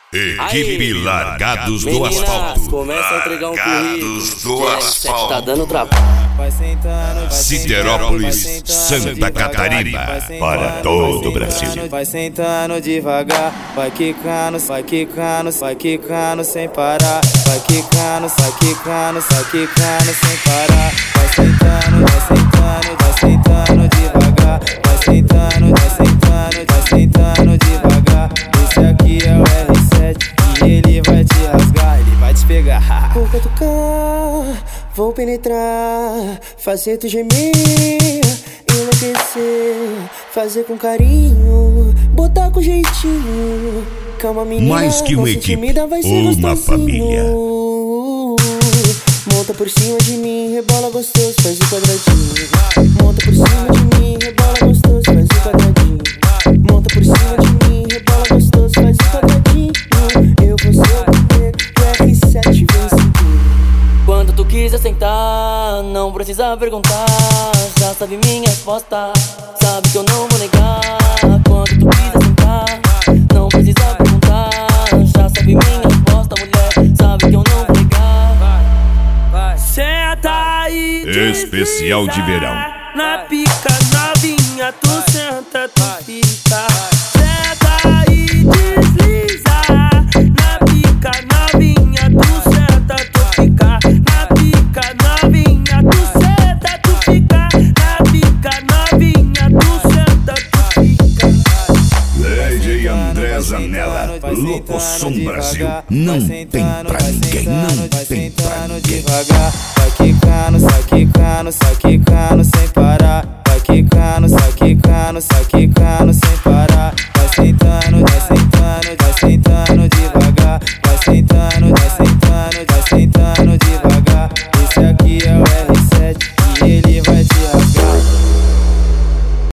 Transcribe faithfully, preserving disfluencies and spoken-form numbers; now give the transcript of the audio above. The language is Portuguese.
Equipe Aí, Largados do meninas, Asfalto. começa a entregar um currículo. Largados do que a R sete Asfalto. tá dando trabalho. Vai sentando, vai Siderópolis, sentando, vai sentando Santa devagar, Catarina, vai sentando, para vai todo o sentando, Brasil. Vai sentando devagar, vai quicando, vai quicando, vai quicando sem parar. Vai quicando, vai quicando, vai quicando sem parar. Vai sentando, vai sentando, vai sentando devagar. Vai sentando, vai sentando, vai sentando devagar. Esse aqui é o R sete e ele vai te rasgar, ele vai te pegar. Vou catucar, vou penetrar, fazer tu gemer, enlouquecer, fazer com carinho, botar com jeitinho. Calma, menina, Mais que uma não se equipe, intimida, vai ser uma gostosinho. família. Monta por cima de mim, rebola gostoso, faz o quadradinho. Monta por cima de mim, rebola gostoso, faz o quadradinho. Monta por cima de mim, rebola gostoso, faz o quadradinho. Eu vou ser o primeiro, o R sete vem seguir. Quando tu quiser sentar, não precisa perguntar. Já sabe minha resposta, sabe que eu não vou negar. Quando tu quiser sentar, não precisa perguntar. Já sabe minha resposta, mulher, sabe que eu não vou negar. Senta aí, Especial de verão. na pica novinha, tu senta, tu fica. Senta aí, desliza. Na pica novinha, tu senta, tu fica. Na pica novinha, tu senta, tu fica. Na pica novinha, tu senta, tu fica. Lady André Zanella, Locoção Brasil. Não tem pra ninguém, não tem pra ninguém. Devagar, vai quicando, sai quicando, sai quicando sem parar. Vai quicando, sai quicando, sai quicando sem parar.